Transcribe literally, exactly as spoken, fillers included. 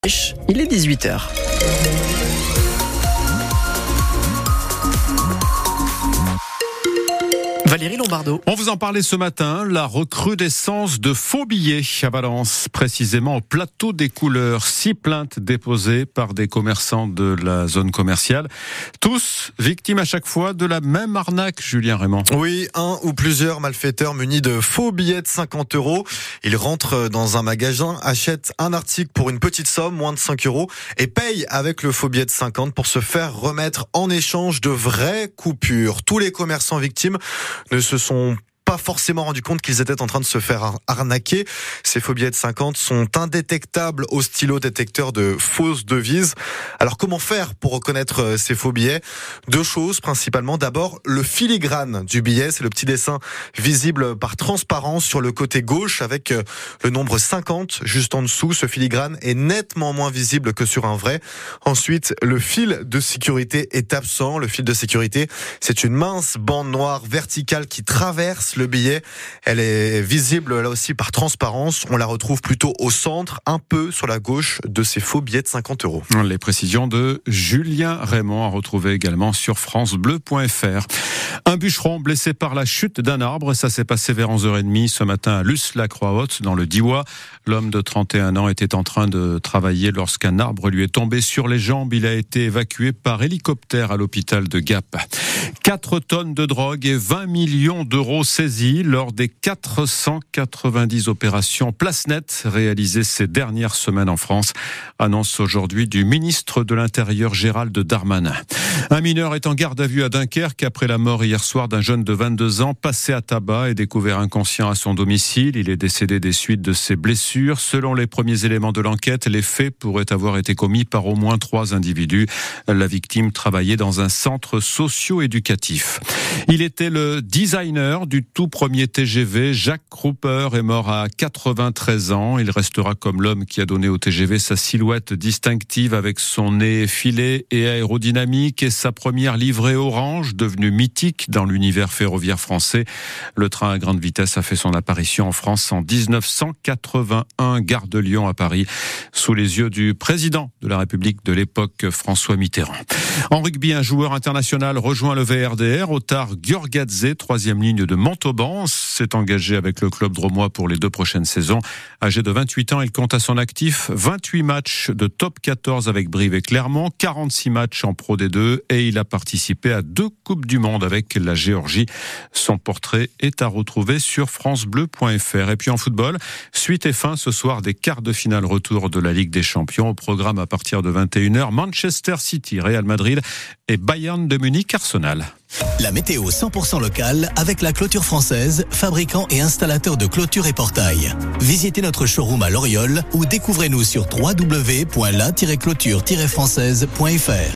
Il est dix-huit heures. Valérie Lombardo. On vous en parlait ce matin, la recrudescence de faux billets à Valence, précisément au plateau des couleurs. Six plaintes déposées par des commerçants de la zone commerciale. Tous victimes à chaque fois de la même arnaque, Julien Raymond. Oui, un ou plusieurs malfaiteurs munis de faux billets de cinquante euros. Ils rentrent dans un magasin, achètent un article pour une petite somme, moins de cinq euros, et payent avec le faux billet de cinquante pour se faire remettre en échange de vraies coupures. Tous les commerçants victimes ne se sont pas forcément rendu compte qu'ils étaient en train de se faire arnaquer. Ces faux billets de cinquante sont indétectables au stylo détecteur de fausses devises. Alors comment faire pour reconnaître ces faux billets ? Deux choses principalement. D'abord, le filigrane du billet, c'est le petit dessin visible par transparence sur le côté gauche avec le nombre cinquante juste en dessous. Ce filigrane est nettement moins visible que sur un vrai. Ensuite, le fil de sécurité est absent. Le fil de sécurité, c'est une mince bande noire verticale qui traverse le billet. Elle est visible là aussi par transparence. On la retrouve plutôt au centre, un peu sur la gauche de ces faux billets de cinquante euros. Les précisions de Julien Raymond à retrouver également sur francebleu point f r. Un bûcheron blessé par la chute d'un arbre. Ça s'est passé vers onze heures trente ce matin à Luce-la-Croix-Haute dans le Diois. L'homme de trente et un ans était en train de travailler lorsqu'un arbre lui est tombé sur les jambes. Il a été évacué par hélicoptère à l'hôpital de Gap. quatre tonnes de drogue et vingt millions d'euros saisis lors des quatre cent quatre-vingt-dix opérations Place Net réalisées ces dernières semaines en France. Annonce aujourd'hui du ministre de l'Intérieur Gérald Darmanin. Un mineur est en garde à vue à Dunkerque après la mort hier soir d'un jeune de vingt-deux ans passé à tabac et découvert inconscient à son domicile. Il est décédé des suites de ses blessures. Selon les premiers éléments de l'enquête, les faits pourraient avoir été commis par au moins trois individus. La victime travaillait dans un centre socio-éducatif. Il était le designer du tout premier T G V. Jacques Cropper est mort à quatre-vingt-treize ans. Il restera comme l'homme qui a donné au T G V sa silhouette distinctive avec son nez effilé et aérodynamique et sa première livrée orange devenue mythique dans l'univers ferroviaire français. Le train à grande vitesse a fait son apparition en France en dix-neuf cent quatre-vingt-un, gare de Lyon à Paris, sous les yeux du président de la République de l'époque, François Mitterrand. En rugby, un joueur international rejoint le V R D R. Otar Giorgadze, troisième ligne de Montauban, s'est engagé avec le club drômois pour les deux prochaines saisons. Âgé de vingt-huit ans, il compte à son actif vingt-huit matchs de top quatorze avec Brive et Clermont, quarante-six matchs en Pro D deux et il a participé à deux Coupes du Monde avec la Géorgie. Son portrait est à retrouver sur francebleu point f r. Et puis en football, suite et fin ce soir des quarts de finale retour de la Ligue des Champions. Au programme à partir de vingt et une heures, Manchester City, Real Madrid et Bayern de Munich, Arsenal. La météo cent pour cent locale avec la Clôture Française, fabricant et installateur de clôtures et portails. Visitez notre showroom à Loriol ou découvrez-nous sur w w w point la tiret clôture tiret française point f r.